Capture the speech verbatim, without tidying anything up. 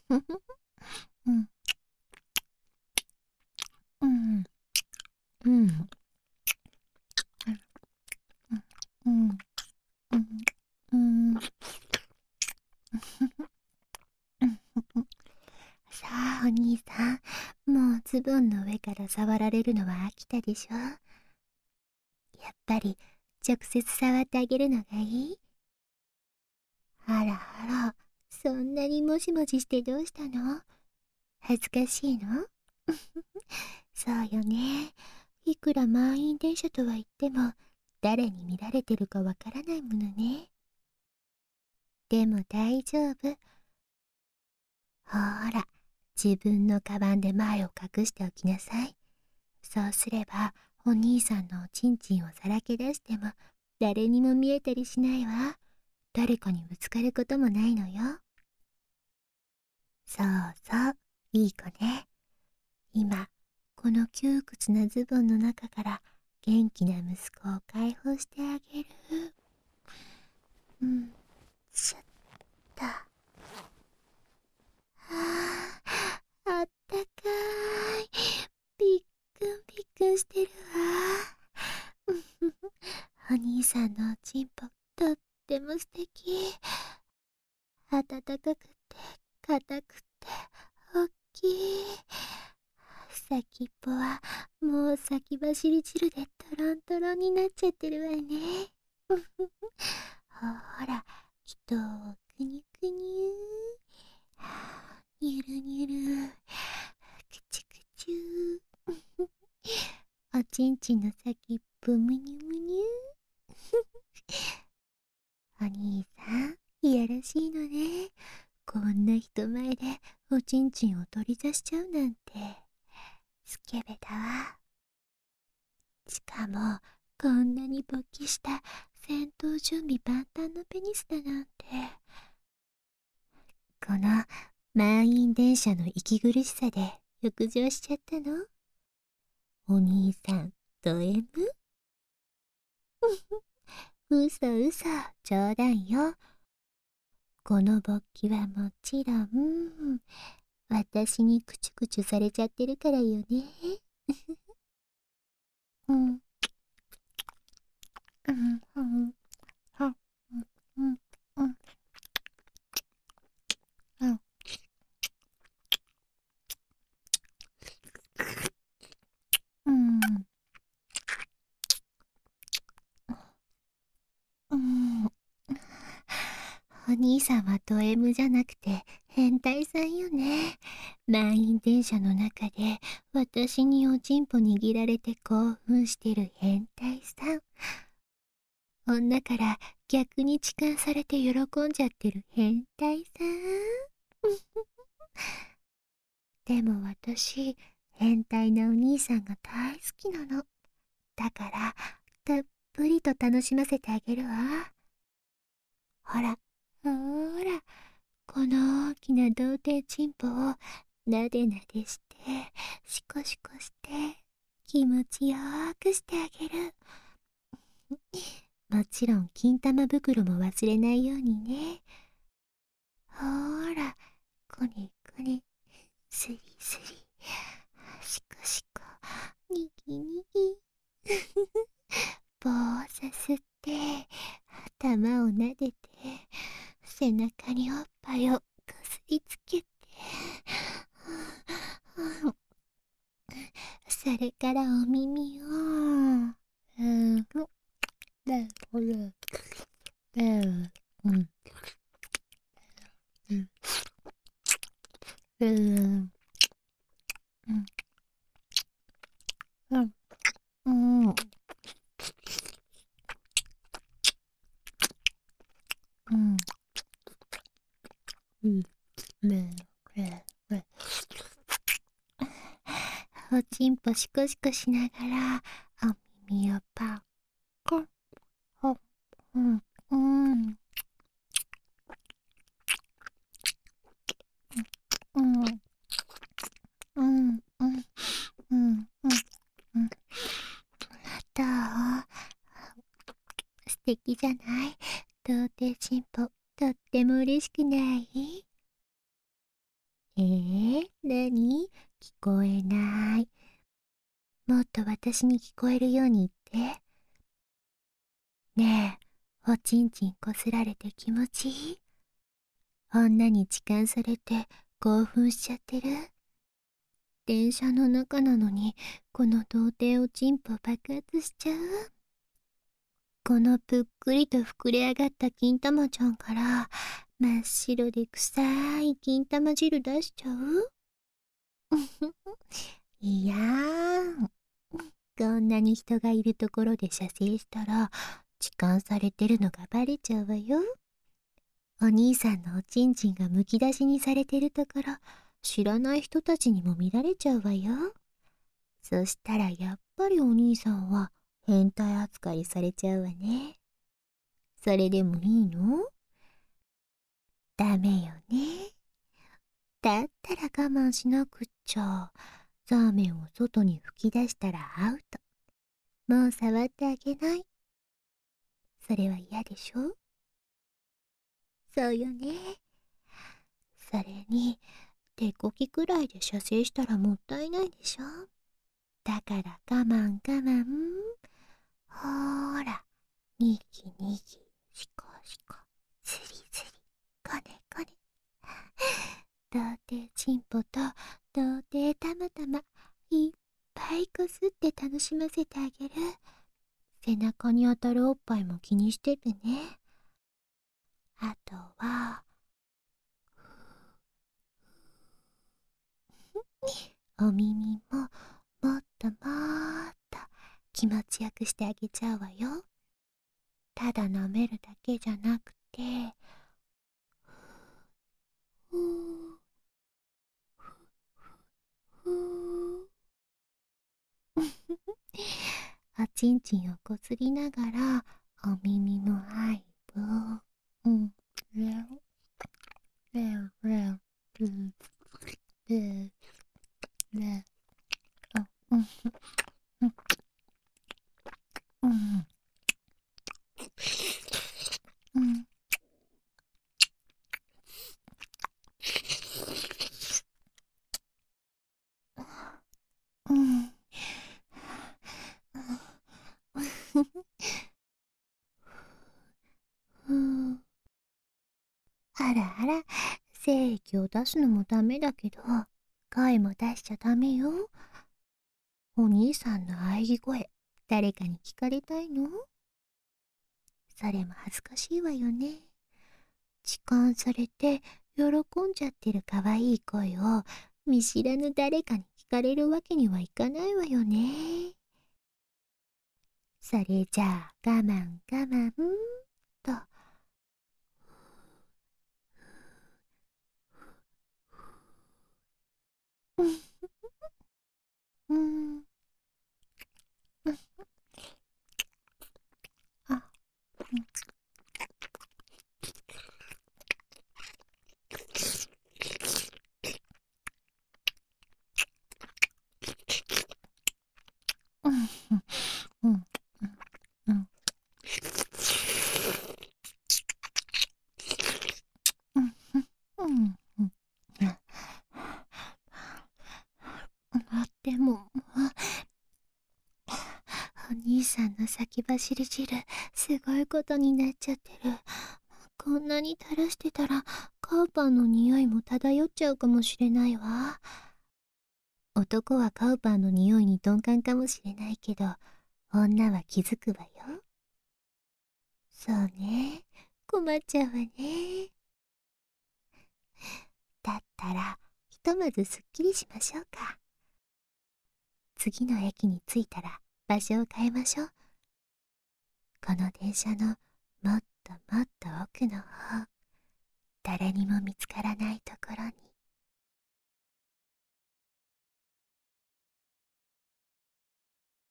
うん、うん、うん、うん、うん、うん、さあ、お兄さん、もうズボンの上から触られるのは飽きたでしょ？やっぱり、直接触ってあげるのがいい？あらあら、そんなにもしもししてどうしたの？恥ずかしいの？そうよね。いくら満員電車とは言っても、誰に見られてるかわからないものね。でも大丈夫。ほーら、自分のカバンで前を隠しておきなさい。そうすれば、お兄さんのおちんちんをさらけ出しても、誰にも見えたりしないわ。誰かにぶつかることもないのよ。そうそう、いい子ね。今、この窮屈なズボンの中から元気な息子を解放してあげる。うん、ちょっと。はあ、あったかい。びっくんびっくんしてるわ。お兄さんのおちんぽ、とっても素敵。暖かくて、硬くて、おっきい。先っぽは、もう先走り汁でトロントロンになっちゃってるわね。ほら、きっと、くにゅくにゅー。にゅるにゅる。くちゅくちゅー。おちんちんの先っぽむにゅむにゅ。お兄さん、いやらしいのね。こんな人前でおちんちんを取り出しちゃうなんて。スケベだわ。しかも、こんなに勃起した戦闘準備万端のペニスだなんて。この満員電車の息苦しさで浴場しちゃったの？お兄さん、ド M？ うそうそ、冗談よ。この勃起はもちろん、私にクチュクチュされちゃってるからよね。うん、うん、うん、うん、うん、うん、うん、うん、うん。お兄さんはド M じゃなくて変態さんよね。満員電車の中で私におちんぽ握られて興奮してる変態さん。女から逆に痴漢されて喜んじゃってる変態さん。でも私、変態なお兄さんが大好きなの。だから、たっぷりと楽しませてあげるわ。ほら、ほーら、この大きな童貞チンポをなでなでして、シコシコして、気持ちよーくしてあげる。もちろん金玉袋も忘れないようにね。ほーら、こねこね、スリスリ、シコシコ、にぎにぎ。棒をさすって、頭を撫でて、背中におっぱいをこすりつけて、それからお耳を、うん、ねこれ、ねうん、うん、うん、うん、うん、うん、うん、うん、ねえ、ねえ、おちんぽシコシコしながら、お耳をパッコン、ほ、うん、うん、うん、うん、うん、うん、うん、うん。どう？素敵じゃない？童貞進歩、とっても嬉しくない？ えー、なに？聞こえない。もっと私に聞こえるように言って。ねえ、おちんちんこすられて気持ちいい？女に痴漢されて興奮しちゃってる？電車の中なのに、この童貞おちんぽ爆発しちゃう？このぷっくりと膨れ上がった金玉ちゃんから、真っ白で臭い金玉汁出しちゃう？いやーん。こんなに人がいるところで射精したら、痴漢されてるのがバレちゃうわよ。お兄さんのおちんちんがむき出しにされてるところ、知らない人たちにも見られちゃうわよ。そしたらやっぱりお兄さんは変態扱いされちゃうわね。それでもいいの？ダメよね。だったら我慢しなくっちゃ。ザーメンを外に吹き出したらアウト。もう触ってあげない。それは嫌でしょ？そうよね。それに、手こきくらいで射精したらもったいないでしょ？だから我慢我慢。ほーら、にぎにぎ、しこしこ、すりすり、こねこね。童貞チンポと童貞たまたま、いっぱいこすって楽しませてあげる。背中に当たるおっぱいも気にしててね。あとは、お耳ももっともっと気持ちよくしてあげちゃうわよ。ただ舐めるだけじゃなくて、ふーふーおちんちんをこすりながらお耳の愛を、うん、レオレオレオレオレオレオ、うん、うん、うん、うん、うん。ふう。あらあら、精液を出すのもダメだけど、声も出しちゃダメよ。お兄さんの喘ぎ声、誰かに聞かれたいの？それも恥ずかしいわよね。痴漢されて喜んじゃってる可愛い声を見知らぬ誰かに聞かれるわけにはいかないわよね。それじゃあ我慢我慢と。うん、うん、うん、あ、うん、うん、うん、うん、うん、うん、うん。でも、お兄さんの先走り汁、すごいことになっちゃってる。こんなに垂らしてたら、カウパーの匂いも漂っちゃうかもしれないわ。男はカウパーの匂いに鈍感かもしれないけど、女は気づくわよ。そうね。困っちゃうわね。だったら、ひとまずすっきりしましょうか。次の駅に着いたら場所を変えましょう。この電車のもっともっと奥の方、誰にも見つから